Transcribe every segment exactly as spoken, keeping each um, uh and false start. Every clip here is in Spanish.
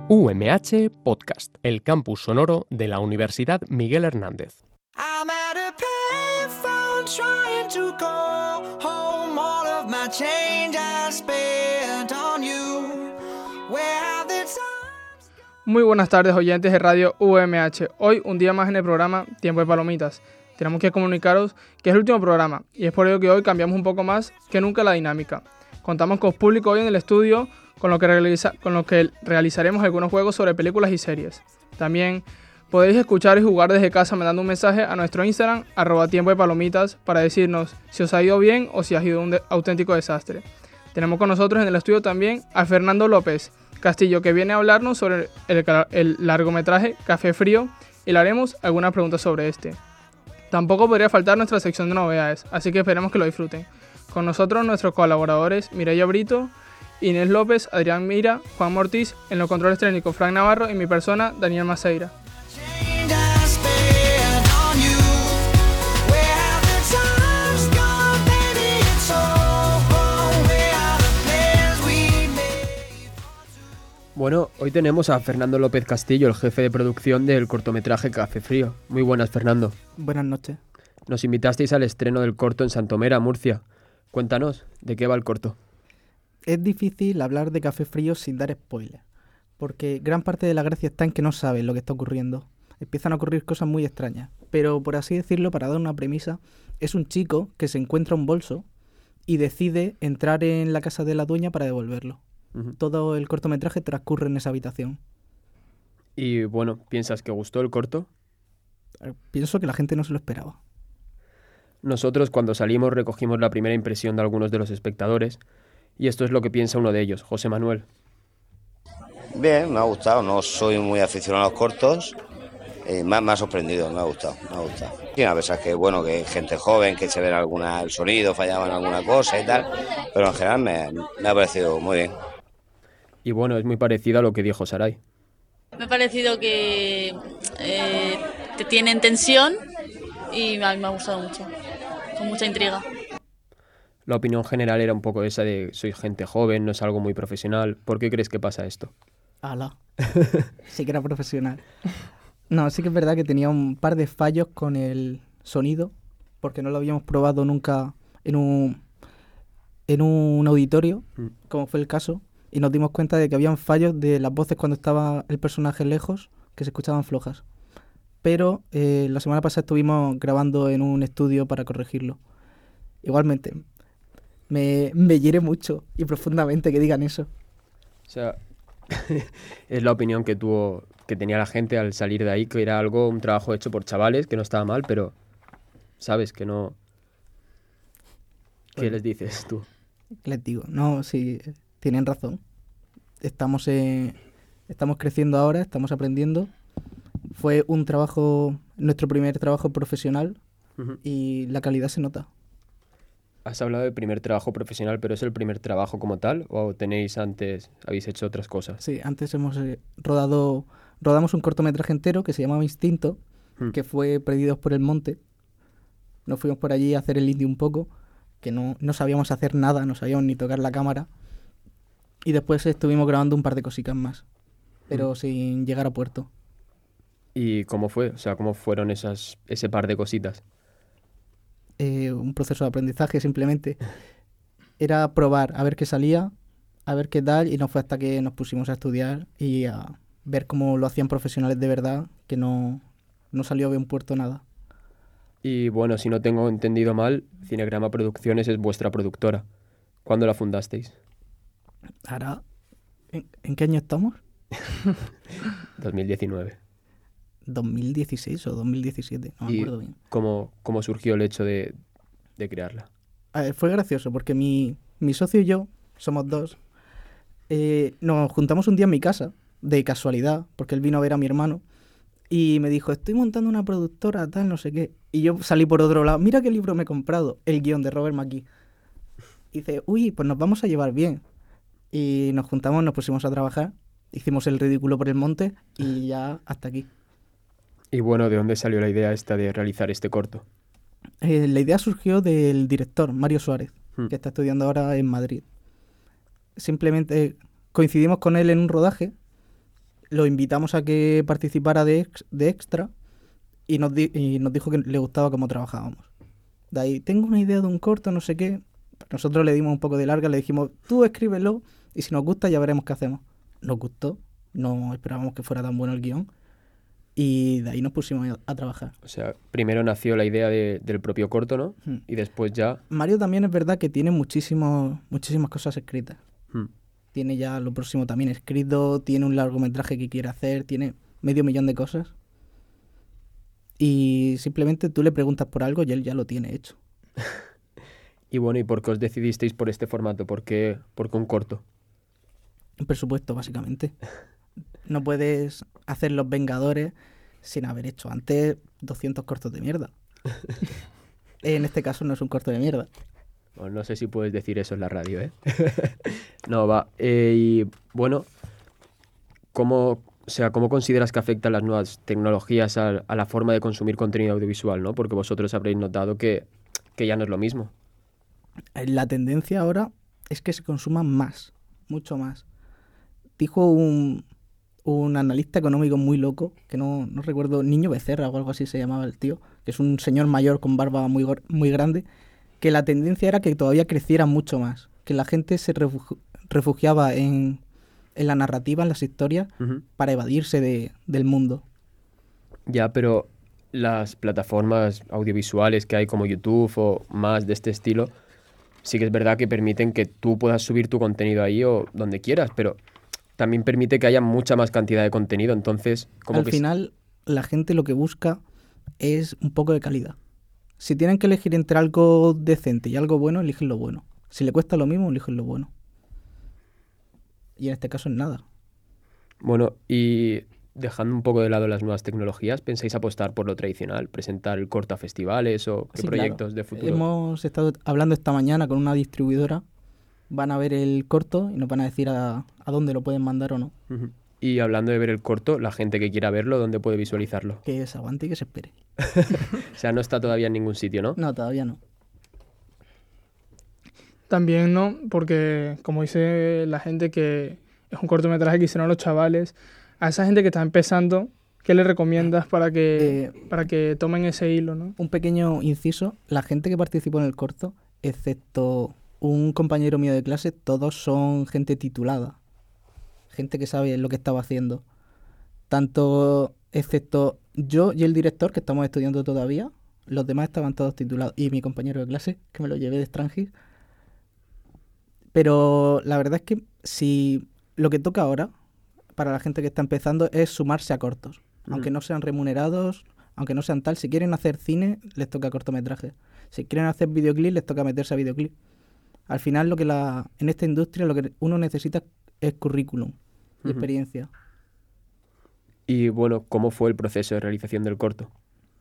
U M H Podcast, el campus sonoro de la Universidad Miguel Hernández. I'm at a payphone trying to call home. All of my change I spent on you. Where have the times gone? Muy buenas tardes, oyentes de Radio U M H. Hoy, un día más en el programa Tiempo de Palomitas. Tenemos que comunicaros que es el último programa y es por ello que hoy cambiamos un poco más que nunca la dinámica. Contamos con público hoy en el estudio, con lo que, realiza, con lo que realizaremos algunos juegos sobre películas y series. También podéis escuchar y jugar desde casa mandando un mensaje a nuestro Instagram, arroba tiempo de palomitas, para decirnos si os ha ido bien o si ha sido un de- auténtico desastre. Tenemos con nosotros en el estudio también a Fernando López Castillo, que viene a hablarnos sobre el, el largometraje Café Frío y le haremos algunas preguntas sobre este. Tampoco podría faltar nuestra sección de novedades, así que esperemos que lo disfruten. Con nosotros nuestros colaboradores Mireia Brito, Inés López, Adrián Mira, Juan Mortiz, en los controles técnicos Frank Navarro y mi persona, Daniel Maceira. Change I spent on you. Where have the times gone, baby? It's all gone. Where are the plans we made? Bueno, hoy tenemos a Fernando López Castillo, el jefe de producción del cortometraje Café Frío. Muy buenas, Fernando. Buenas noches. Nos invitasteis al estreno del corto en Santomera, Murcia. Cuéntanos, ¿de qué va el corto? Es difícil hablar de Café Frío sin dar spoilers, porque gran parte de la gracia está en que no sabes lo que está ocurriendo. Empiezan a ocurrir cosas muy extrañas, pero por así decirlo, para dar una premisa, es un chico que se encuentra un bolso y decide entrar en la casa de la dueña para devolverlo. Uh-huh. Todo el cortometraje transcurre en esa habitación. Y bueno, ¿piensas que gustó el corto? Eh, Pienso que la gente no se lo esperaba. Nosotros cuando salimos recogimos la primera impresión de algunos de los espectadores y esto es lo que piensa uno de ellos, José Manuel. Bien, me ha gustado, no soy muy aficionado a los cortos, eh, me, ha, me ha sorprendido, me ha gustado, me ha gustado. Y a pesar que bueno, que hay gente joven, que se ve alguna, el sonido, fallaba en alguna cosa y tal, pero en general me, me ha parecido muy bien. Y bueno, es muy parecido a lo que dijo Saray. Me ha parecido que, eh, que tienen tensión y me ha, me ha gustado mucho, con mucha intriga. La opinión general era un poco esa de soy gente joven, no es algo muy profesional. ¿Por qué crees que pasa esto? ¡Hala! Sí que era profesional. No, sí que es verdad que tenía un par de fallos con el sonido, porque no lo habíamos probado nunca en un, en un auditorio, Mm. como fue el caso, y nos dimos cuenta de que habían fallos de las voces cuando estaba el personaje lejos, que se escuchaban flojas. Pero eh, la semana pasada estuvimos grabando en un estudio para corregirlo. Igualmente, me, me hiere mucho y profundamente que digan eso. O sea, es la opinión que tuvo, que tenía la gente al salir de ahí, que era algo, un trabajo hecho por chavales, que no estaba mal, pero sabes que no... ¿Qué Bueno. les dices tú? Les digo, no, sí, tienen razón. Estamos, eh, estamos creciendo ahora, estamos aprendiendo. Fue un trabajo, nuestro primer trabajo profesional Ujú. y la calidad se nota. Has hablado de primer trabajo profesional, pero ¿es el primer trabajo como tal? ¿O tenéis antes, habéis hecho otras cosas? Sí, antes hemos eh, rodado, rodamos un cortometraje entero que se llamaba Instinto, Hmm. que fue Perdidos por el Monte. Nos fuimos por allí a hacer el indie un poco, que no, no sabíamos hacer nada, no sabíamos ni tocar la cámara. Y después estuvimos grabando un par de cositas más, pero Hmm. sin llegar a puerto. ¿Y cómo fue? O sea, ¿cómo fueron esas, ese par de cositas? Eh, un proceso de aprendizaje simplemente. Era probar, a ver qué salía, a ver qué tal, y no fue hasta que nos pusimos a estudiar y a ver cómo lo hacían profesionales de verdad, que no, no salió bien puerto nada. Y bueno, si no tengo entendido mal, Cinegrama Producciones es vuestra productora. ¿Cuándo la fundasteis? Ahora, ¿en, en qué año estamos? dos mil diecinueve. ¿dos mil dieciséis o dos mil diecisiete? No me ¿Y acuerdo bien. cómo, cómo surgió el hecho de, de crearla? A ver, fue gracioso porque mi, mi socio y yo, somos dos, eh, nos juntamos un día en mi casa, de casualidad, porque él vino a ver a mi hermano, y me dijo, estoy montando una productora, tal, no sé qué. Y yo salí por otro lado, mira qué libro me he comprado, el guión de Robert McKee. Y dice, uy, pues nos vamos a llevar bien. Y nos juntamos, nos pusimos a trabajar, hicimos el ridículo por el monte, y ya hasta aquí. Y bueno, ¿de dónde salió la idea esta de realizar este corto? Eh, la idea surgió del director, Mario Suárez, Hmm. que está estudiando ahora en Madrid. Simplemente coincidimos con él en un rodaje lo invitamos a que participara de, ex- de extra y nos, di- y nos dijo que le gustaba cómo trabajábamos. De ahí, tengo una idea de un corto, no sé qué. Nosotros le dimos un poco de larga, le dijimos, tú escríbelo y si nos gusta ya veremos qué hacemos. Nos gustó, no esperábamos que fuera tan bueno el guión y de ahí nos pusimos a, a trabajar. O sea, primero nació la idea de- del propio corto, ¿no? Hmm. Y después ya... Mario también es verdad que tiene muchísimos, muchísimas cosas escritas. hmm. Tiene ya lo próximo también escrito, tiene un largometraje que quiere hacer, tiene medio millón de cosas. Y simplemente tú le preguntas por algo y él ya lo tiene hecho. Y bueno, ¿y por qué os decidisteis por este formato? ¿Por qué, por qué un corto? Un presupuesto, básicamente. No puedes hacer Los Vengadores sin haber hecho antes doscientos cortos de mierda. En este caso no es un corto de mierda. Bueno, no sé si puedes decir eso en la radio, ¿eh? No, va. Eh, y bueno, ¿cómo, o sea, ¿cómo consideras que afectan las nuevas tecnologías a, a la forma de consumir contenido audiovisual, ¿no? Porque vosotros habréis notado que, que ya no es lo mismo. La tendencia ahora es que se consuma más, mucho más. Dijo un, un analista económico muy loco, que no, no recuerdo, Niño Becerra o algo así se llamaba el tío, que es un señor mayor con barba muy, gor- muy grande, que la tendencia era que todavía creciera mucho más, que la gente se refugi- refugiaba en, en la narrativa, en las historias, Ujú. para evadirse de, del mundo. Ya, pero las plataformas audiovisuales que hay como YouTube o más de este estilo, sí que es verdad que permiten que tú puedas subir tu contenido ahí o donde quieras, pero también permite que haya mucha más cantidad de contenido, entonces como Al que... final, la gente lo que busca es un poco de calidad. Si tienen que elegir entre algo decente y algo bueno, eligen lo bueno. Si le cuesta lo mismo, eligen lo bueno. Y en este caso es nada. Bueno, y dejando un poco de lado las nuevas tecnologías, ¿pensáis apostar por lo tradicional? ¿Presentar el corto a festivales o qué Sí, proyectos claro. de futuro? Hemos estado hablando esta mañana con una distribuidora. Van a ver el corto y nos van a decir a, a dónde lo pueden mandar o no. Ujú. Y hablando de ver el corto, la gente que quiera verlo, ¿dónde puede visualizarlo? Que se aguante y que se espere. O sea, no está todavía en ningún sitio, ¿no? No, todavía no. También no, porque como dice la gente que es un cortometraje que hicieron los chavales, a esa gente que está empezando, ¿qué le recomiendas para que, Eh, para que tomen ese hilo, ¿no? Un pequeño inciso. La gente que participó en el corto, excepto un compañero mío de clase, todos son gente titulada. Gente que sabe lo que estaba haciendo. Tanto, excepto yo y el director, que estamos estudiando todavía, los demás estaban todos titulados. Y mi compañero de clase, que me lo llevé de Strangis. Pero la verdad es que si lo que toca ahora, para la gente que está empezando, es sumarse a cortos. Aunque no sean remunerados, aunque no sean tal, si quieren hacer cine, les toca cortometraje. Si quieren hacer videoclip, les toca meterse a videoclip. Al final, lo que la en esta industria lo que uno necesita es currículum y Ujú. experiencia. Y bueno, ¿cómo fue el proceso de realización del corto?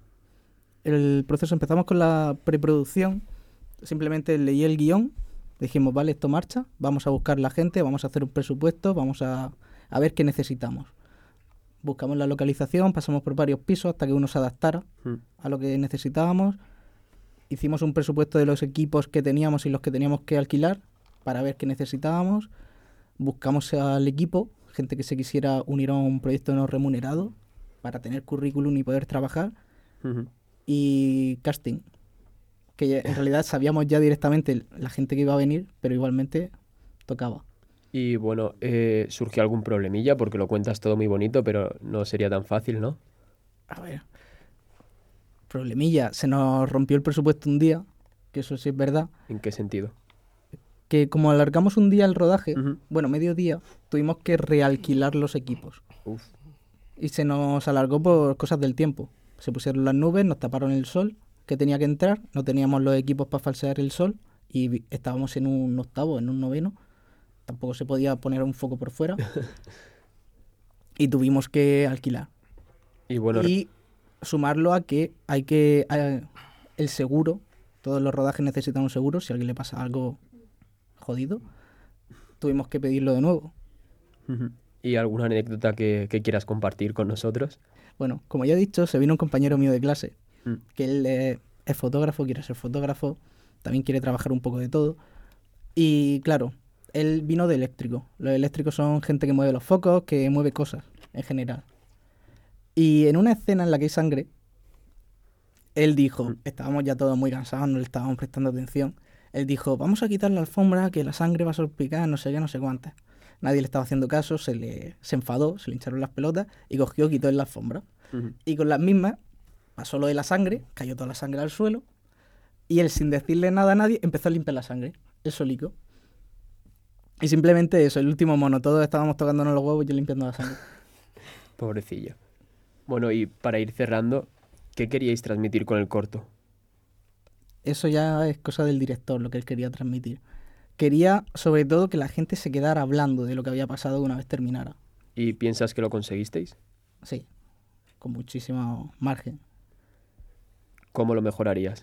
El proceso, empezamos con la preproducción. Simplemente leí el guión, dijimos, vale, esto marcha, vamos a buscar la gente, vamos a hacer un presupuesto, vamos a, a ver qué necesitamos. Buscamos la localización, pasamos por varios pisos hasta que uno se adaptara Mm. a lo que necesitábamos. Hicimos un presupuesto de los equipos que teníamos y los que teníamos que alquilar para ver qué necesitábamos. Buscamos al equipo, gente que se quisiera unir a un proyecto no remunerado para tener currículum y poder trabajar. Ujú. Y casting, que ya- en realidad sabíamos ya directamente la gente que iba a venir, pero igualmente tocaba. Y bueno, eh, ¿surgió algún problemilla? Porque lo cuentas todo muy bonito, pero no sería tan fácil, ¿no? A ver, problemilla, se nos rompió el presupuesto un día, que eso sí es verdad, ¿En qué sentido? que como alargamos un día el rodaje, Ujú. bueno, medio día, tuvimos que realquilar los equipos. Uf. Y se nos alargó por cosas del tiempo. Se pusieron las nubes, nos taparon el sol que tenía que entrar, no teníamos los equipos para falsear el sol y vi- estábamos en un octavo, en un noveno. Tampoco se podía poner un foco por fuera. Y tuvimos que alquilar. Y bueno, Y sumarlo a que hay que... a- el seguro, todos los rodajes necesitan un seguro, si a alguien le pasa algo jodido, tuvimos que pedirlo de nuevo. ujú. ¿Y alguna anécdota que, que quieras compartir con nosotros? Bueno, como ya he dicho, se vino un compañero mío de clase, Mm. que él eh, es fotógrafo, quiere ser fotógrafo, también quiere trabajar un poco de todo. Y claro, él vino de eléctrico. Los eléctricos son gente que mueve los focos, que mueve cosas. en general. Y en una escena en la que hay sangre, él dijo, estábamos ya todos muy cansados, no le estábamos prestando atención, él dijo, vamos a quitar la alfombra, que la sangre va a salpicar, no sé qué, no sé cuántas. Nadie le estaba haciendo caso, se le se enfadó, se le hincharon las pelotas y cogió, quitó en la alfombra. Ujú. Y con las mismas pasó lo de la sangre, cayó toda la sangre al suelo y él, sin decirle nada a nadie, empezó a limpiar la sangre, él solico. Y simplemente eso, el último mono, todos estábamos tocándonos los huevos y yo limpiando la sangre. Pobrecillo. Bueno, y para ir cerrando, ¿qué queríais transmitir con el corto? Eso ya es cosa del director, lo que él quería transmitir. Quería, sobre todo, que la gente se quedara hablando de lo que había pasado una vez terminara. ¿Y piensas que lo conseguisteis? Sí, con muchísimo margen. ¿Cómo lo mejorarías?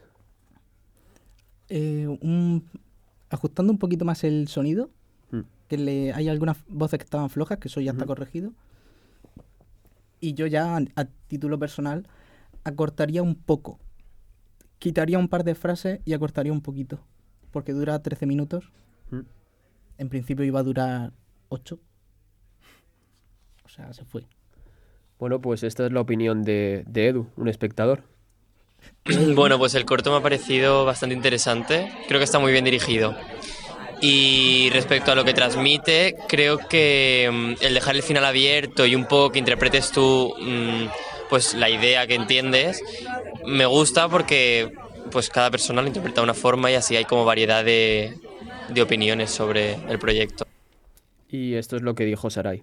Eh, un- ajustando un poquito más el sonido, Mm. que le, hay algunas voces que estaban flojas, que eso ya está Ujú. corregido. Y yo ya, a, a título personal, acortaría un poco. Quitaría un par de frases y acortaría un poquito. Porque dura trece minutos. Mm. En principio iba a durar ocho. O sea, se fue. Bueno, pues esta es la opinión de, de Edu, un espectador. Bueno, pues el corto me ha parecido bastante interesante, creo que está muy bien dirigido. Y respecto a lo que transmite, creo que mm, el dejar el final abierto y un poco que interpretes tú mm, pues la idea que entiendes, me gusta porque pues cada persona lo interpreta de una forma y así hay como variedad de, de opiniones sobre el proyecto. Y esto es lo que dijo Sarai.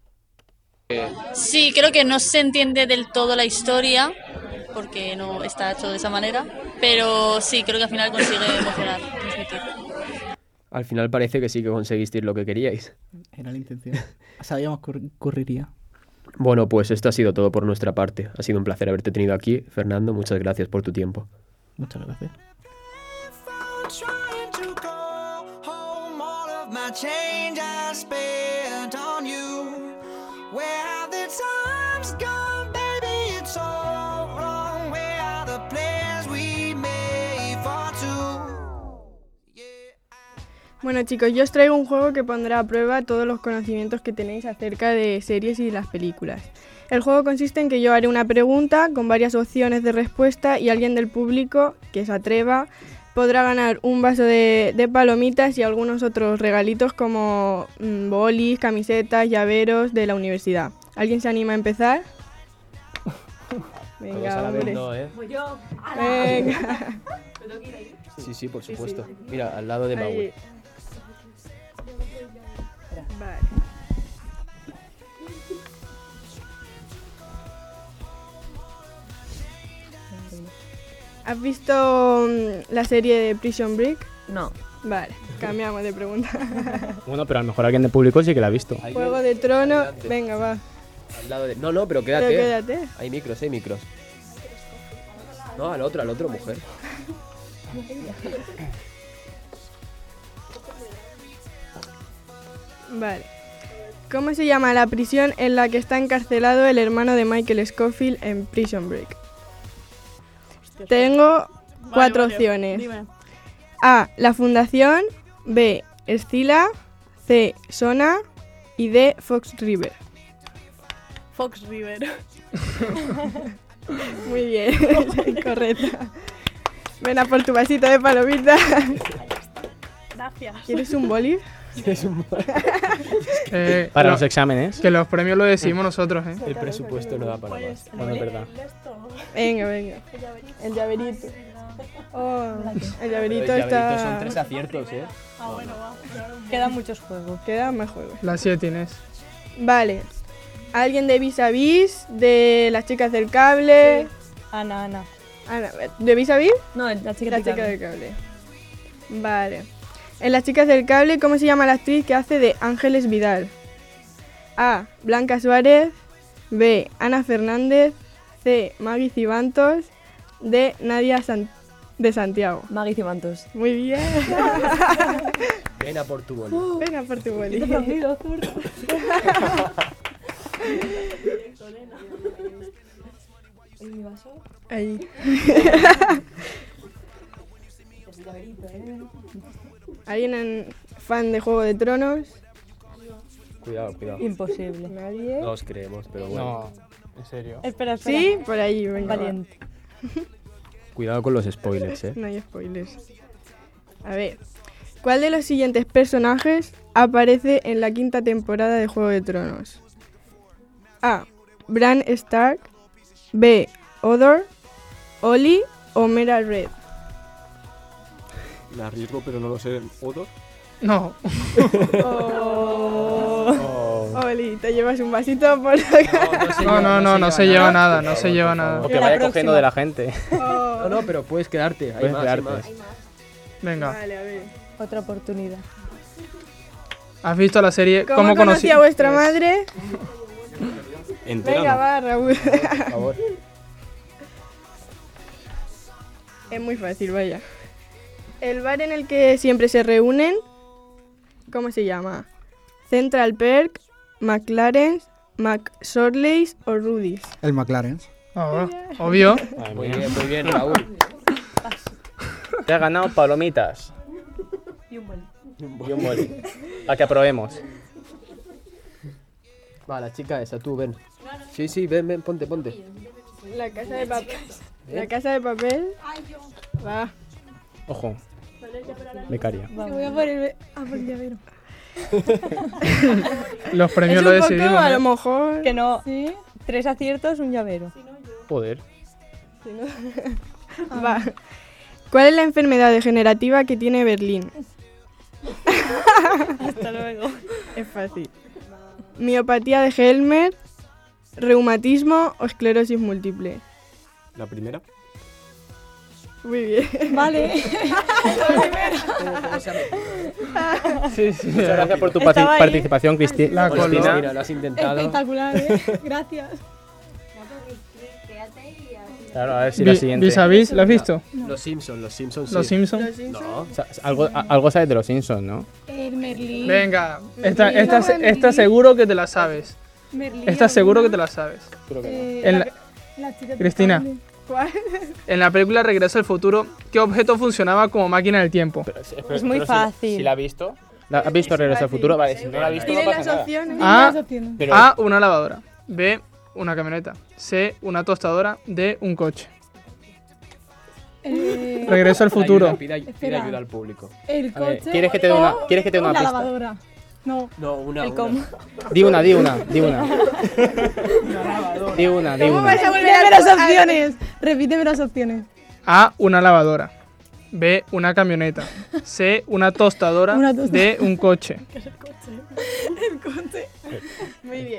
Sí, creo que no se entiende del todo la historia, porque no está hecho de esa manera, pero sí, creo que al final consigue emocionar, transmitir. Al final parece que sí que conseguisteis lo que queríais. Era la intención. Sabíamos que ocurri- ocurriría. Bueno, pues esto ha sido todo por nuestra parte. Ha sido un placer haberte tenido aquí. Fernando, muchas gracias por tu tiempo. Muchas gracias. I'm trying to go home. All of my change I spent on you. Where have the times gone, baby? It's all wrong. Where are the plans we made for two? Bueno chicos, yo os traigo un juego que pondrá a prueba todos los conocimientos que tenéis acerca de series y las películas. El juego consiste en que yo haré una pregunta con varias opciones de respuesta y alguien del público que se atreva podrá ganar un vaso de, de palomitas y algunos otros regalitos como mm, bolis, camisetas, llaveros de la universidad. ¿Alguien se anima a empezar? Venga, hombre. ¿eh? Venga. Sí, sí, por supuesto. Mira, al lado de Ahí. Maui. Vale. ¿Has visto mm, la serie de Prison Break? No. Vale, cambiamos de pregunta. Bueno, pero a lo mejor alguien del público sí que la ha visto. Juego de Tronos, venga, va. Al lado de... No, no, pero quédate. Pero quédate. Hay micros, hay micros. No, al otro, al otro, mujer. Vale. ¿Cómo se llama la prisión en la que está encarcelado el hermano de Michael Scofield en Prison Break? Tengo cuatro vale, opciones. dime. A. La Fundación. B. Escila. C. Sona. Y D. Fox River. Fox River. Muy bien, correcta. Ven a por tu vasito de palomita. Gracias. ¿Quieres un boli? Eh, Para lo- los exámenes. Que los premios lo decimos nosotros, ¿eh? El presupuesto no da para más. Bueno, es verdad. Venga, venga. El llaverito. Oh, el llaverito Los llaveritos está... son tres aciertos, ¿eh? Ah, bueno, va. Quedan muchos juegos. Quedan más juegos. La siete Inés. Vale. ¿Alguien de Vis a Vis? ¿De las chicas del cable? Ana, Ana. Ana, ¿de Vis a Vis? No, la chica La del chica cable. del cable. Vale. En las chicas del cable, ¿cómo se llama la actriz que hace de Ángeles Vidal? A. Blanca Suárez. B. Ana Fernández. C. Maggie Cibantos. D. Nadia San- de Santiago. Maggie Cibantos. Muy bien. Ven a por tu boli. Venga por tu boli. Ahí. ¿Alguien en- fan de Juego de Tronos? Cuidado, cuidado. Imposible. Nadie. No os creemos, pero bueno. No, en serio. Espera, espera. Sí, por ahí, venga. va. Valiente. Cuidado con los spoilers, ¿eh? No hay spoilers. A ver. ¿Cuál de los siguientes personajes aparece en la quinta temporada de Juego de Tronos? A. Bran Stark. B. Hodor. Olly o Mera Red. Me arriesgo, pero no lo sé. ¿Odor? No. Oh. Olly, te llevas un vasito por acá. No, no, no, no se lleva nada, no se lleva nada. O que vaya cogiendo de la gente. No, no, pero puedes quedarte. Hay Puedes más, quedarte. hay más. Venga. Vale, a ver. Otra oportunidad. ¿Has visto la serie? ¿Cómo, ¿Cómo conocí? conocía a vuestra madre? Entera, Venga, ¿no? va, Raúl. Por favor. Es muy fácil, vaya. El bar en el que siempre se reúnen, ¿cómo se llama? Central Perk, McLaren's, McSorley's o Rudy's. El McLaren. Ah, obvio. Madre Muy mía. bien, muy bien, Raúl. Te has ganado palomitas. Y un boli. Y un boli. A que aprobemos. Va, la chica esa, tú, ven. Sí, sí, ven, ven, ponte, ponte. La casa de papel. La casa de papel. Va. Ojo. Becaria. Voy a por el, a por el llavero. Los premios Es lo un poco, decidimos. a ¿eh? lo mejor. Que no. Tres aciertos, un llavero. Joder. Va. ¿Cuál es la enfermedad degenerativa que tiene Berlín? Hasta luego. Es fácil. Miopatía de Helmer, reumatismo o esclerosis múltiple. ¿La primera? Muy bien. Vale. Sí, sí. Muchas gracias por tu Estaba parti- ahí. participación, Cristi- La coló. Cristina. Mira, lo has intentado. Espectacular, ¿eh? Gracias. Claro, a ver si la Vi- siguiente. ¿Vis a vis? ¿La has visto? Los Simpsons, los Simpsons. Los sí. Simpsons. No. O sea, algo, a- algo sabes de los Simpsons, ¿no? El Merlín. Venga, esta, esta, esta seguro que te la sabes. Merlín. Esta seguro que te la sabes. Creo que no. Eh, En la, la- la chica de Cristina. cable. ¿Cuál? En la película Regreso al futuro, ¿qué objeto funcionaba como máquina del tiempo? Pero- pero- Es muy pero si- fácil. Si, la has visto. ¿La ¿Has visto Regreso al futuro? Vale, si no la has visto, no Tiene pasa las nada. opciones. A, Las opciones. Pero, A, una lavadora. B, una camioneta. C, una tostadora. D, un coche. Eh, Regreso al futuro. Pide ayuda, pide Espera. ayuda al público. el A ver, coche. ¿quieres que te dé una- o quieres que te dé una la pista? lavadora. No. No, una. El una. cómo. Di una, di una, di una. Di una, di ¿Cómo una. vas a volver Repíteme a las opciones. Repíteme las opciones. A, una lavadora. B, una camioneta. C, una tostadora. Una tostadora. D, un coche. Muy bien.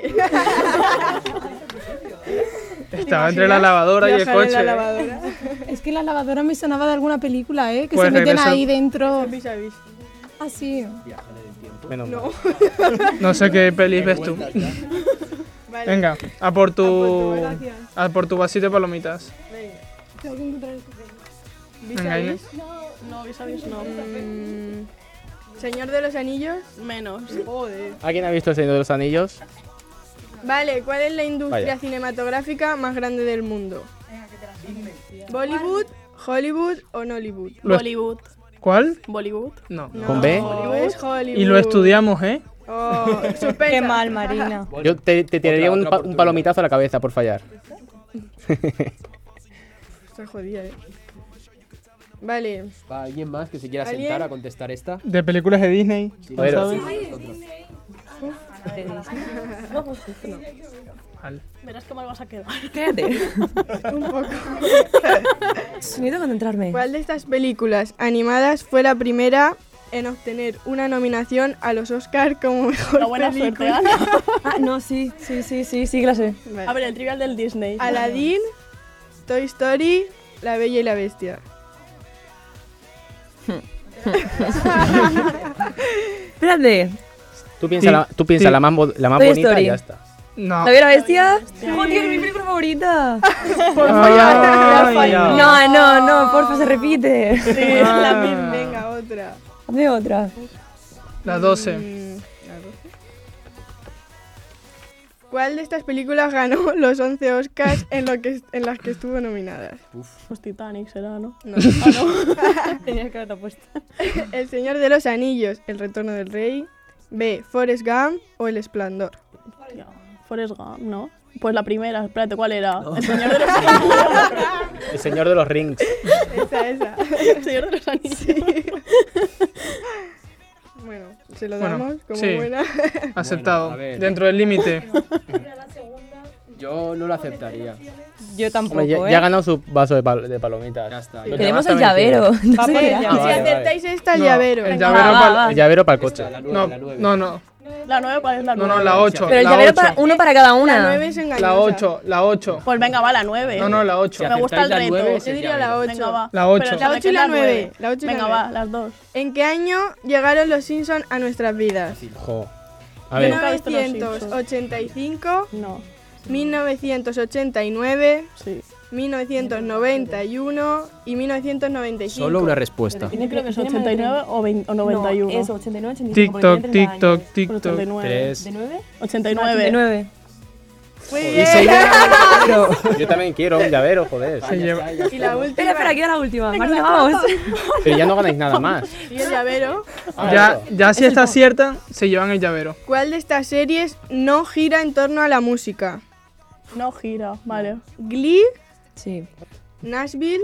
Estaba entre la lavadora y el Viajar en coche. la ¿eh? lavadora. Es que la lavadora me sonaba de alguna película, ¿eh? Que Pues se meten regreso- ahí dentro. Vis a vis. Ah, sí. Menos mal. No sé qué pelis ves tú. Vale. Venga, a por tu. Gracias. A por tu vasito de palomitas. Tengo que encontrar este. Vis Venga, a Inés. vis. No, vis a vis no. Mm, Señor de los Anillos. Menos. Joder. ¿Alguien ha visto El Señor de los Anillos? Vale, ¿cuál es la industria Vaya. cinematográfica más grande del mundo? ¿Bollywood, Hollywood o Nollywood? Lo- Bollywood. ¿Cuál? Bollywood. No. No, ¿Con B? Bollywood es Hollywood. Y lo estudiamos, ¿eh? Oh, suspensa. Qué mal, Marina. Yo te, te tiraría Otra- un, otra pa- un oportunidad. palomitazo a la cabeza por fallar. Está jodida, eh. Vale. ¿Va alguien más que se quiera ¿Alguien? sentar a contestar esta? De películas de Disney. Sí, Joder. ¿no sabes? Vale. Verás qué mal vas a quedar. Quédate. Un poco. Necesito concentrarme. ¿Cuál de estas películas animadas fue la primera en obtener una nominación a los Oscar como mejor La buena suerte, película? Ana. Ah, no, sí, sí, sí, sí, sí, que la sé. Vale. A ver, el trivial del Disney. Aladdin, Toy Story, La Bella y la Bestia. Espérate. Tú piensas Sí, la, tú piensa sí. la más, bo- la más Toy bonita Story. y ya está. No. ¿La Bella Bestia? ¡Joder, es mi película favorita! Ay, no. No, no, no, porfa, se repite. Sí, Ah. la misma. Venga, otra. Hazme otra. La doce. Mm, la doce. ¿Cuál de estas películas ganó los once Oscars en, lo que, en las que estuvo nominadas? Pues Titanic será, ¿no? No. Tenías que haberla puesto. El Señor de los Anillos, El Retorno del Rey, B. Forrest Gump o El Esplendor. Hostia, Forrest Gump, ¿no? Pues la primera, espérate, ¿cuál era? El Señor de los Anillos. El señor de los rings. Esa, esa. El Señor de los Anillos. Bueno, se lo Bueno, damos como sí. buena. Aceptado. Bueno, a ver. Dentro del límite. Yo no lo aceptaría. Yo tampoco, Hombre, ya, ¿eh? ya ha ganado su vaso de, pal- de palomitas. Ya está. Lo Queremos demás el también llavero. quiero. No sé Papá, qué ya. era. Ah, Si vale, vale. acertáis esta, el No, llavero. El Va, llavero va, para va. El llavero para el coche. La nueve, No, la nueve. no, no. ¿La nueve cuál es la No, nueve? no, la ocho. Pero el la llavero ocho. para uno para cada una. La nueve es engañosa. La ocho, la ocho. Pues venga, va, la nueve. No, no, la ocho. Me gusta el acertáis la reto. nueve, Yo es el diría la llavero. ocho. Venga, va. La ocho. Pero La déjame ocho que y la es nueve. La ocho y la Venga, nueve. va, las dos. ¿En qué año llegaron los Simpsons a nuestras vidas? Jo. A Yo ver, nunca he visto Los mil novecientos ochenta y cinco, No, mil novecientos ochenta y nueve, sí. mil novecientos noventa y uno y mil novecientos noventa y cinco. Solo una respuesta. Yo creo que es ochenta y nueve o, veinte, o noventa y uno. No, eso, ochenta y nueve, ochenta y cinco. TikTok, porque tiene treinta TikTok, años. TikTok. ochenta y nueve. Tres. ¿De nueve? ochenta y No, nueve. ochenta y nueve. Muy y bien. se lleva- Yo también quiero un llavero, joder. Se lleva- Y la última. Espera, espera, queda la última. Marina, vamos. Pero ya no ganáis nada más. Y el llavero. Ya, ya si está cierta, se llevan el llavero. ¿Cuál de estas series no gira en torno a la música? No gira, vale. Glee, Sí. Nashville,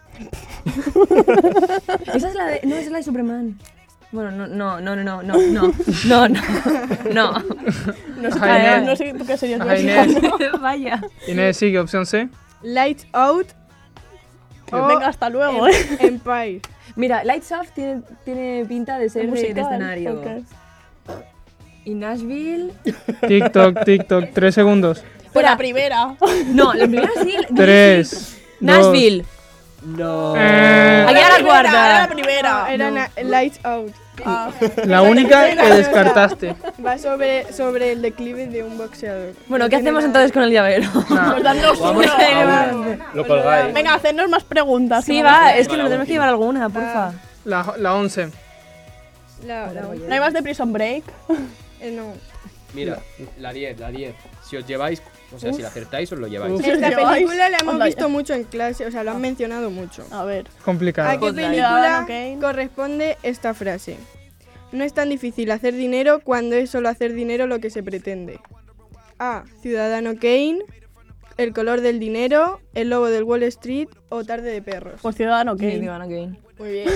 Esa es la de. No, esa es la de Superman. Bueno, no, no, no, no, no, no, no, no, no, no. No sé, Ajá, Inés. no sé por qué sería Ajá, Inés. Vaya. Inés, sigue, opción C. Lights Out o Venga, hasta luego, Em- ¿eh? Empire. Mira, Lights Off tiene, tiene pinta de ser de, de Musical, escenario. ok. Y Nashville. TikTok, TikTok. Tres segundos. Pues la primera. No, la primera sí. Tres. Nashville. No. Eh, Aquí era la Era cuarta. la primera. No, era na- Lights Out. Ah. la única que descartaste. Va sobre, sobre el declive de un boxeador. Bueno, No ¿qué tiene hacemos nada- entonces con el llavero? Nah. Pues dadnos uno. Lo colgáis. Venga, hacernos más preguntas. Sí, que va, no- es que nos tenemos que llevar alguna, porfa. La, la once. La, la- ¿No hay más de Prison Break? eh, no. Mira, la diez, la diez. Si os lleváis, o sea, si la acertáis, os lo lleváis. Si os Esta lleváis, película la hemos os la- visto mucho en clase, o sea, lo han mencionado mucho. A ver. Complicado. ¿A qué Spotlight. película Ciudadano Kane. corresponde esta frase? No es tan difícil hacer dinero cuando es solo hacer dinero lo que se pretende. A. Ciudadano Kane, El color del dinero, El lobo del Wall Street o Tarde de perros. Pues Ciudadano Sí, Kane. Ciudadano Kane. Muy bien.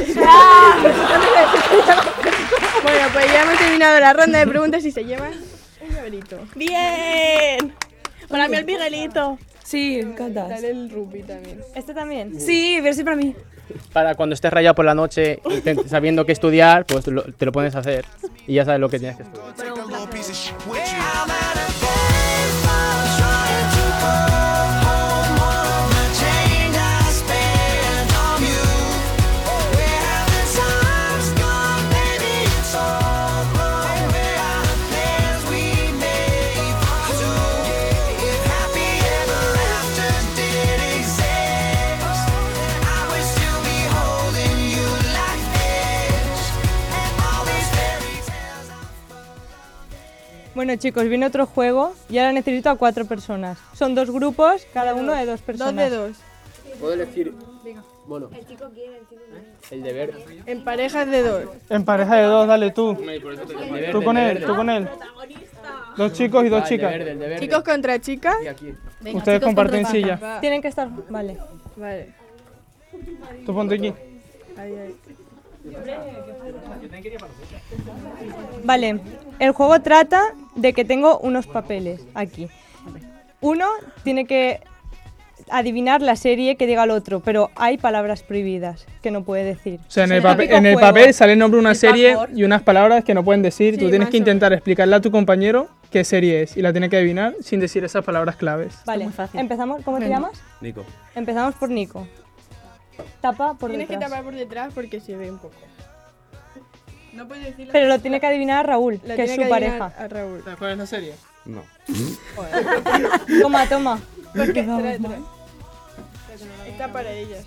Bueno, pues ya hemos terminado la ronda de preguntas y se llevan un llaverito. ¡Bien! Para mí el Miguelito. Sí, cantas. Dale el rugby también. ¿Este también? Sí, pero sí para mí. Para cuando estés rayado por la noche y te- sabiendo qué estudiar, pues lo- te lo pones a hacer. Y ya sabes lo que tienes que estudiar. Take a little piece of shit with you. I'm at a baseball trying to come home. All of the change I spent on you. Where have the times gone, baby? It's all wrong. Where are the plans we made for two? If happy ever after did exist, I would still be holding you like this. And all these fairy tales are Bueno chicos, viene otro juego y ahora necesito a cuatro personas. Son dos grupos, cada uno de dos Dos personas. de dos. Puedo elegir. Bueno, el deber. En parejas de dos. En pareja de dos, dale tú. El deber Tú del con él, deber tú con él. Dos chicos y dos del- chicas. El deber del deber Chicos contra chicas. Y aquí. Ustedes comparten silla. Va. Tienen que estar... Vale. Vale. Tú ponte aquí. Ahí, ahí. Vale, el juego trata de que tengo unos papeles aquí. Uno tiene que adivinar la serie que diga el otro, pero hay palabras prohibidas que no puede decir. O sea, en el, Es el papel, típico en el juego. papel sale el nombre de una El serie password. y unas palabras que no pueden decir. Sí, Tú tienes más que o intentar explicarle a tu compañero qué serie es y la tiene que adivinar sin decir esas palabras claves. Vale, empezamos. ¿Cómo te llamas? Nico. Empezamos por Nico. Tapa por Tienes que detrás. tapar por detrás porque se ve un poco. No puedes decirlo. Pero lo tiene que adivinar Raúl, Lo que es tiene su adivinar pareja. A Raúl. ¿Cuál es la serie? No. Toma, toma. Porque Vamos, trae, vamos. trae. Está para ellas.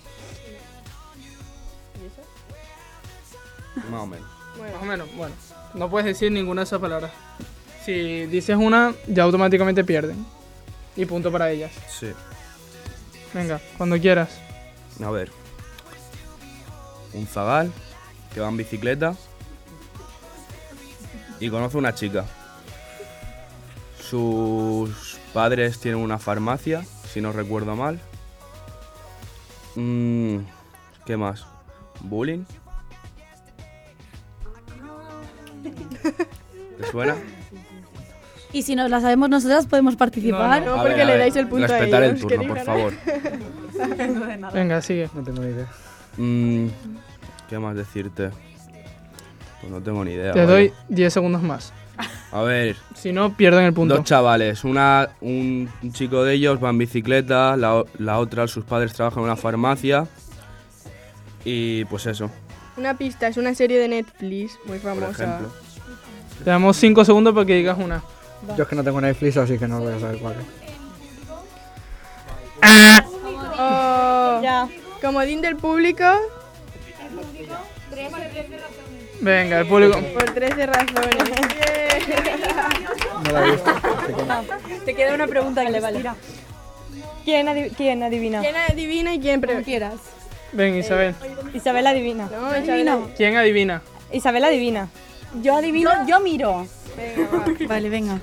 ¿Y eso? Más o menos. Bueno. Más o menos, bueno. No puedes decir ninguna de esas palabras. Si dices una, ya automáticamente pierden. Y punto para ellas. Sí. Venga, cuando quieras. A ver. Un zagal que va en bicicleta y conoce a una chica. Sus padres tienen una farmacia, si no recuerdo mal. Mm, ¿Qué más? ¿Bullying? ¿Te suena? Y si nos la sabemos nosotras, podemos participar. No, No, A porque ver, a le ver, dais el punto a respetar el ellos. turno, ¿queréis por ganar? favor. Venga, sigue. No tengo ni idea. Mm, ¿Qué más decirte? Pues no tengo ni idea. Te vaya. doy diez segundos más. A ver, Si no, pierden el punto. dos chavales. Una, un chico de ellos va en bicicleta, la, o- la otra, sus padres trabajan en una farmacia. Y pues eso, Una pista, es una serie de Netflix muy por famosa. ejemplo. Te damos cinco segundos para que digas una. Yo es que no tengo Netflix, así que no voy a saber cuál es. Oh, Ya. comodín del público Venga, el público. por trece razones. No la he visto. Te queda una pregunta. Vale, vale. ¿Quién, adiv- quién adivina? ¿Quién adivina y quién pre quieras. Ven, Isabel. Isabel adivina. No, Adivino. ¿Quién adivina? Isabel adivina. Yo adivino, yo miro. Venga, va. Vale, venga.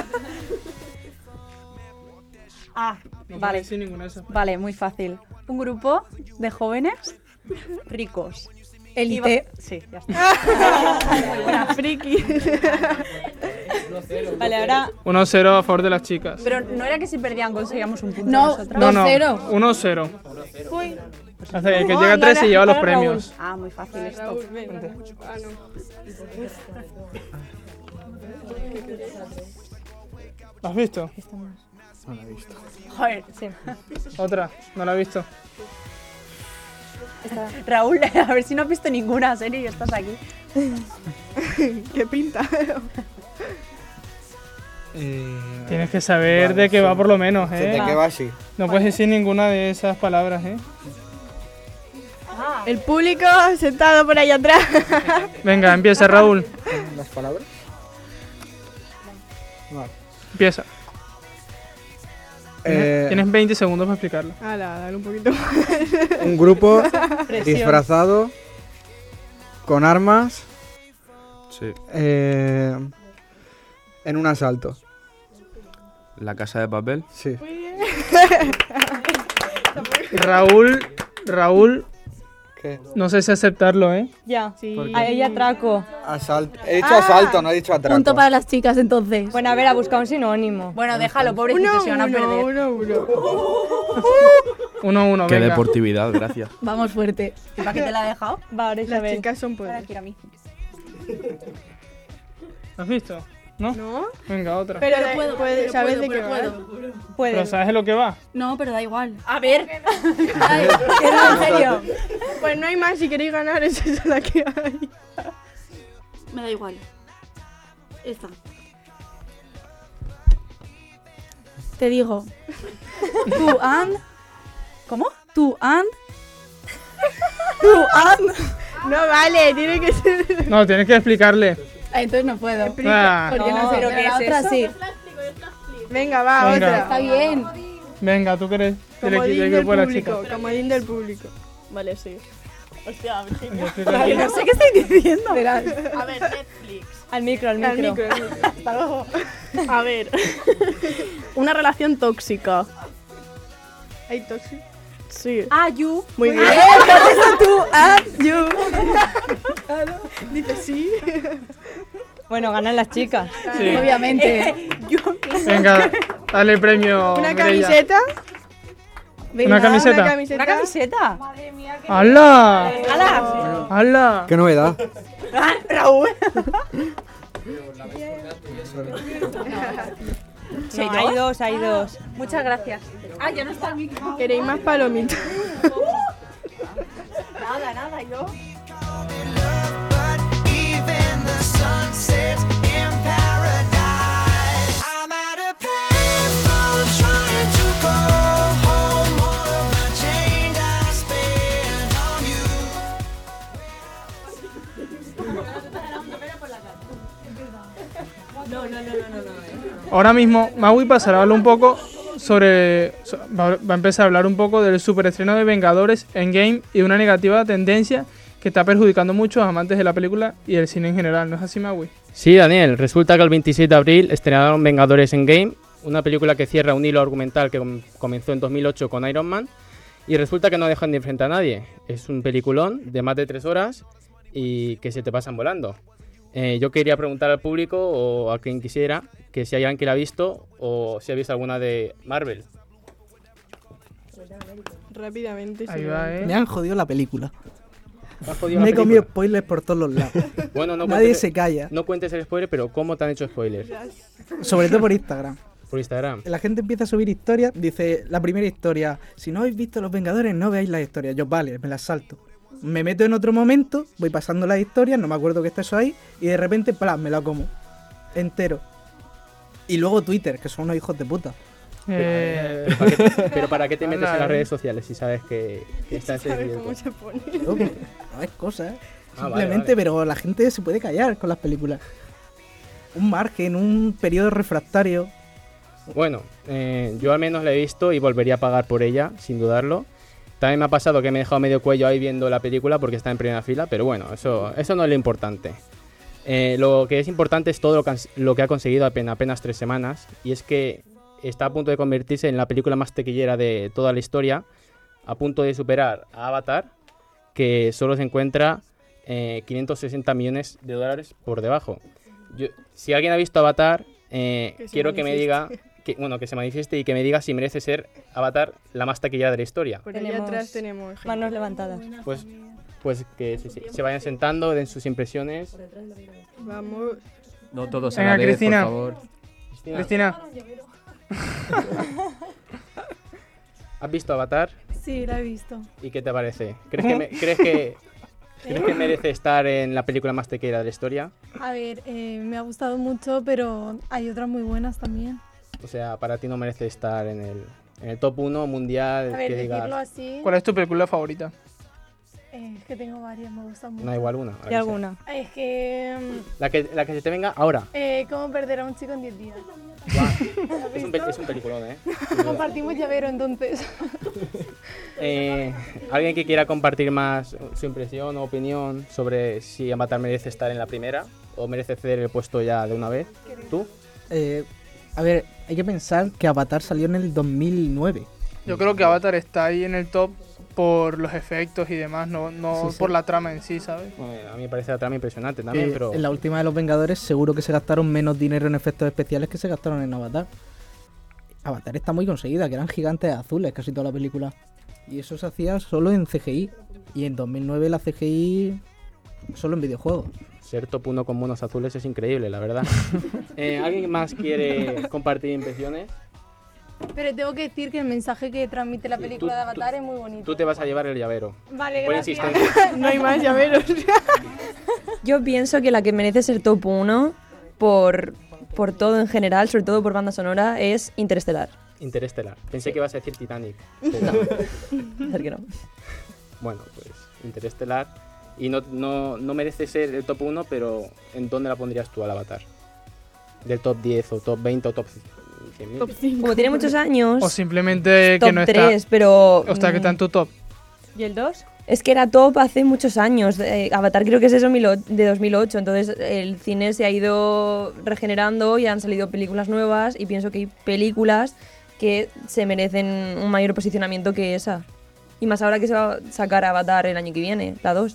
Ah, No vale. puedo decir ninguna de esas. Vale, muy fácil. Un grupo de jóvenes ricos. Élite. Iba- Sí, ya está. Muy buena, friki. Vale, ahora. uno cero a favor de las chicas. Pero no era que si perdían conseguíamos un punto No, nosotras. No, no. dos cero. uno cero. Uy. Hasta el que No, llega a no, tres no, se lleva los para premios. Ah, muy fácil esto. Raúl, venga. Ah, no. ¿Lo has visto? No la he visto. Joder, Sí. Otra. ¿No la has visto? Raúl, a ver si no has visto ninguna serie y estás aquí. ¿Qué pinta? Tienes que saber Vale, de qué sí. va por lo menos, ¿De ¿eh? qué va así? No puedes decir ninguna de esas palabras, ¿eh? El público sentado por ahí atrás. Venga, empieza Raúl. ¿Las palabras? Vale. Empieza. Tienes, Eh, tienes veinte segundos para explicarlo. Hala, dale un poquito más. un grupo Presión. disfrazado con armas Sí. eh, en un asalto. La Casa de Papel. Sí. Raúl, Raúl, ¿Qué? no sé si aceptarlo, ¿eh? Ya. Sí. ¿Por qué? Ahí atraco. Asalto. He dicho asalto, no he dicho atraco. Punto para las chicas entonces. Bueno, a ver, ha buscado un sinónimo. Bueno, déjalo, pobrecitos, Uno, se van a uno, perder. uno, uno. Uno, uno, Qué venga. deportividad, gracias. Vamos fuerte. ¿Y para qué te la ha dejado? Va, ahora Las Isabel. chicas son Para poderes. aquí a mí. ¿Has visto? ¿No? ¿No? Venga, otra. Pero, Pero de- puedo, puede- pero ¿sabes puedo, de qué pero va? puedo. Puede. ¿Pero sabes de lo que va? No, pero da igual. A ver. Ay, en serio. Pues no hay más, si queréis ganar, esa es la que hay. Me da igual. Esta. Te digo. Tú and. ¿Cómo? Tú and. Tú and. No vale, tiene que ser. No, tienes que explicarle. Ah, entonces no puedo. Ah, Porque no, No, sé ¿pero lo qué que la es otra eso? sí. Venga, va, Venga. otra. Está bien. venga, tú crees. Del equi- Comodín del del equipo de las público, chicas. comodín del público. Vale, sí. Hostia, Virginia. Explícale. No sé qué estáis diciendo. A ver, Netflix. Al micro, al Al micro. micro, al micro. Hasta luego. A ver. Una relación tóxica. ¿Hay tóxico? Sí. Ah, you. Muy bien. Tú and you. Dice sí. Bueno, ganan las chicas. Sí. Obviamente. Venga, dale premio. Una Mireia. camiseta. ¿Una camiseta? Una camiseta. ¿Una camiseta? ¡Hala! ¡Hala! ¡Hala! Qué novedad. Ah, Raúl. No, hay dos, hay dos. Muchas gracias. Ah, ya no está el micro. ¿Queréis más palomitas? Nada, nada, yo. Even the sun sets in paradise. I'm at a payphone trying to go home. All of my change I spend on you. Ahora mismo, Maui pasará a hablar un poco sobre. so- Va va a empezar a hablar un poco del superestreno de Vengadores Endgame y una negativa tendencia que está perjudicando mucho a los amantes de la película y el cine en general. ¿No es así, Maui? Sí, Daniel, resulta que el veintiséis de abril estrenaron Vengadores Endgame, una película que cierra un hilo argumental que com- comenzó en dos mil ocho con Iron Man, y resulta que no dejan de frente a nadie. Es un peliculón de más de tres horas y que se te pasan volando. Eh, yo quería preguntar al público o a quien quisiera que si hay alguien que la ha visto o si ha visto alguna de Marvel. Rápidamente. Ahí sí. va, ¿eh? Me han jodido la película. ¿Has jodido la Me he comido película? spoilers por todos los lados. Bueno, no Nadie cuentes- se calla. No cuentes el spoiler, pero ¿cómo te han hecho spoilers? Sobre todo por Instagram. Por Instagram. La gente empieza a subir historias, dice la primera historia, si no habéis visto Los Vengadores no veáis las historias. Yo, vale, me las salto. Me meto en otro momento, voy pasando las historias, no me acuerdo que está eso ahí, y de repente, ¡plam!, me la como. Entero. Y luego Twitter, que son unos hijos de puta. Eh, Pero, ¿para qué, pero ¿para qué te metes Hala, en las eh. redes sociales si sabes que, que está ese ¿Sabes riesgo? cómo se pone? No, no es cosa, ¿eh? Ah, vale, Simplemente, vale. pero la gente se puede callar con las películas. Un margen, un periodo refractario. Bueno, eh, yo al menos la he visto y volvería a pagar por ella, sin dudarlo. También me ha pasado que me he dejado medio cuello ahí viendo la película porque está en primera fila, pero bueno, eso, eso no es lo importante. Eh, lo que es importante es todo lo que, han- lo que ha conseguido apenas, apenas tres semanas, y es que está a punto de convertirse en la película más taquillera de toda la historia, a punto de superar a Avatar, que solo se encuentra eh, quinientos sesenta millones de dólares por debajo. Yo- si alguien ha visto Avatar, eh, Que se quiero que me diga, manifieste. que, bueno, que se manifieste y que me diga si merece ser Avatar la más taquillera de la historia. Por allá atrás tenemos gente. manos levantadas. Pues, pues que sí, sí, se vayan sentando, den sus impresiones. Vamos. No todos a Venga, la vez, Cristina. por favor. Cristina. ¿Has visto Avatar? Sí, la he visto. ¿Y qué te parece? ¿Crees que, me- ¿crees que, ¿crees que merece estar en la película más taquillera de la historia? A ver, eh, me ha gustado mucho, pero hay otras muy buenas también. O sea, para ti no merece estar en el, en el top uno mundial. A ver, que digas, decirlo así. ¿Cuál es tu película favorita? Eh, es que tengo varias, me gustan mucho. no, igual una. ¿Y alguna? Es que. mm, La que, la que se te venga ahora. Eh, ¿Cómo perder a un chico en diez días? ¿Has Es un, visto? pe- es un peliculón, ¿eh? Compartimos llavero entonces. Eh, ¿Alguien que quiera compartir más su impresión o opinión sobre si Avatar merece estar en la primera o merece ceder el puesto ya de una vez? ¿Tú? Eh, a ver, hay que pensar que Avatar salió en el dos mil nueve. Yo creo que Avatar está ahí en el top por los efectos y demás, no, no Sí, sí. por la trama en sí, ¿sabes? Bueno, a mí me parece la trama impresionante también, Eh, pero... En la última de Los Vengadores seguro que se gastaron menos dinero en efectos especiales que se gastaron en Avatar. Avatar está muy conseguida, que eran gigantes azules casi toda la película. Y eso se hacía solo en C G I. Y en dos mil nueve la C G I solo en videojuegos. Ser top uno con monos azules es increíble, la verdad. Eh, ¿Alguien más quiere compartir impresiones? Pero tengo que decir que el mensaje que transmite la película tú- de Avatar es muy bonito. Tú te vas a llevar el llavero. Vale, Por gracias. insistencia. No hay más llaveros. Yo pienso que la que merece ser top uno por, por todo en general, sobre todo por banda sonora, es Interestelar. Interestelar. Pensé que ibas a decir Titanic. pero- Hacer que no. Bueno, pues Interestelar. Y no, no, no merece ser el top uno, pero ¿en dónde la pondrías tú al Avatar? ¿Del top diez o top veinte o top cien mil? Top cinco. Como tiene muchos años, O simplemente que top no está... tres, pero... O sea, que está en tu top. ¿Y el dos? Es que era top hace muchos años. Eh, Avatar creo que es de dos mil o- de dos mil ocho, entonces el cine se ha ido regenerando y han salido películas nuevas y pienso que hay películas que se merecen un mayor posicionamiento que esa. Y más ahora que se va a sacar Avatar el año que viene, la dos.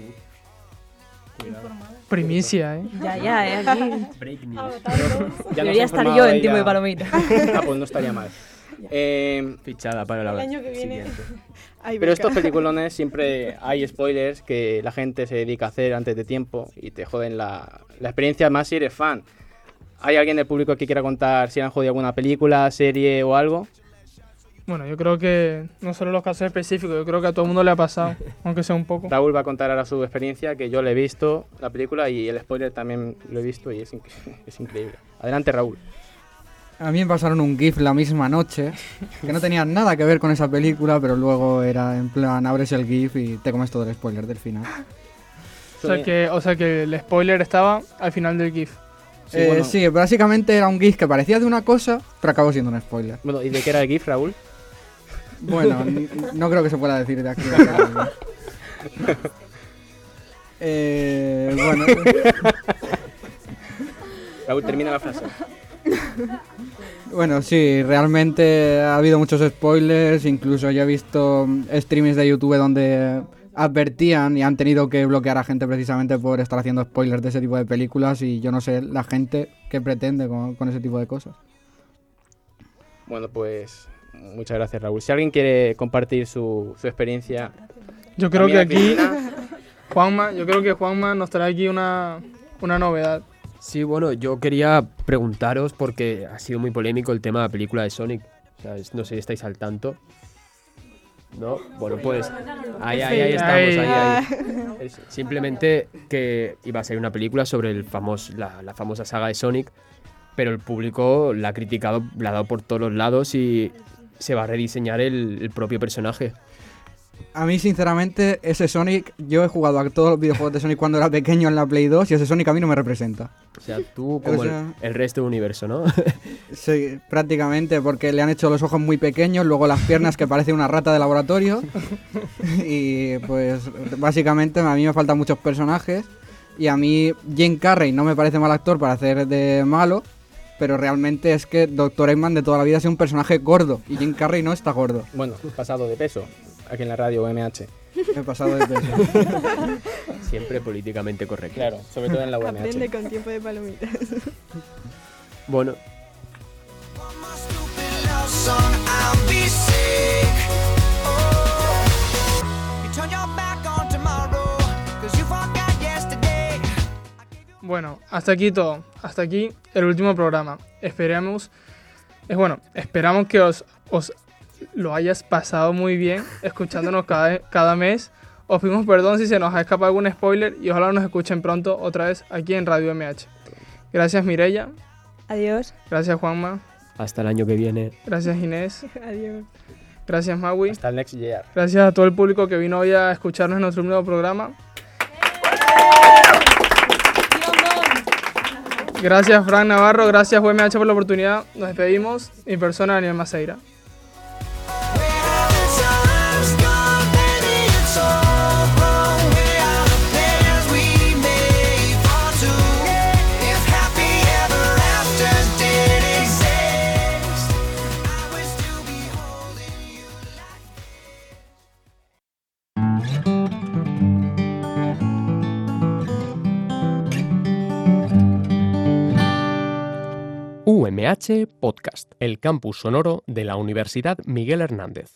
Primicia, ¿eh? Ya, ya, eh, aquí. Break news. Ya Debería nos ha estar informado yo en ella. Tiempo de Palomita. Ah, pues no estaría mal. Eh, Fichada para la El año que viene. siguiente. Ay, pero beca. estos peliculones siempre hay spoilers que la gente se dedica a hacer antes de tiempo y te joden la, la experiencia, más si eres fan. ¿Hay alguien del público que quiera contar si han jodido alguna película, serie o algo? Bueno, yo creo que no solo los casos específicos, yo creo que a todo el mundo le ha pasado, aunque sea un poco. Raúl va a contar ahora su experiencia, que yo le he visto la película y el spoiler también lo he visto y es, inc- es increíble. Adelante, Raúl. A mí me pasaron un GIF la misma noche, que no tenía nada que ver con esa película, pero luego era en plan, abres el GIF y te comes todo el spoiler del final. O sea, que, o sea que el spoiler estaba al final del GIF. Sí, eh, sí, básicamente era un GIF que parecía de una cosa, pero acabó siendo un spoiler. Bueno, ¿y de qué era el GIF, Raúl? Bueno, n- no creo que se pueda decir de aquí. eh, bueno. Raúl, termina la frase. Bueno, sí, realmente ha habido muchos spoilers, incluso yo he visto streamings de YouTube donde advertían y han tenido que bloquear a gente precisamente por estar haciendo spoilers de ese tipo de películas y yo no sé la gente qué pretende con, con ese tipo de cosas. Bueno, pues muchas gracias, Raúl. Si alguien quiere compartir su, su experiencia... Yo creo que también aquí, Juanma, yo creo que Juanma nos trae aquí una, una novedad. Sí, bueno, yo quería preguntaros porque ha sido muy polémico el tema de la película de Sonic. O sea, es- no sé si estáis al tanto. ¿No? Bueno, pues ahí, ahí, ahí Sí, estamos, ahí. ahí, ahí. Es simplemente que iba a ser una película sobre el famos, la, la famosa saga de Sonic, pero el público la ha criticado, la ha dado por todos los lados y se va a rediseñar el, el propio personaje. A mí, sinceramente, ese Sonic, yo he jugado a todos los videojuegos de Sonic cuando era pequeño en la Play dos y ese Sonic a mí no me representa. O sea, tú como O sea- el, el resto del universo, ¿no? Sí, prácticamente, porque le han hecho los ojos muy pequeños, luego las piernas que parece una rata de laboratorio y pues básicamente a mí me faltan muchos personajes y a mí Jim Carrey no me parece mal actor para hacer de malo, pero realmente es que doctor Eggman de toda la vida ha sido un personaje gordo y Jim Carrey no está gordo. Bueno, pasado de peso, aquí en la radio U M H. He pasado de peso. Siempre políticamente correcto. Claro, sobre todo en la U M H. Aprende con tiempo de palomitas. Bueno, love song, I'll be sick. Oh, you turn your back on tomorrow, 'cause you forgot yesterday. Bueno, hasta aquí todo. Hasta aquí el último programa. Esperamos, es bueno, esperamos que os, os lo hayas pasado muy bien escuchándonos cada, cada mes. Os pedimos perdón si se nos ha escapado algún spoiler y ojalá nos escuchen pronto otra vez aquí en Radio M H. Gracias Mireia, Adiós. gracias Juanma, hasta el año que viene. gracias Inés, Adiós. gracias Maui, Hasta el next year. gracias a todo el público que vino hoy a escucharnos en nuestro nuevo programa. Gracias Fran Navarro, gracias U M H por la oportunidad. Nos despedimos. Mi persona, Daniel Maceira. Time's gone, baby, it's all wrong. Where are the plans we made for two? If happy ever after did exist, I would still be holding you. U M H Podcast, el campus sonoro de la Universidad Miguel Hernández.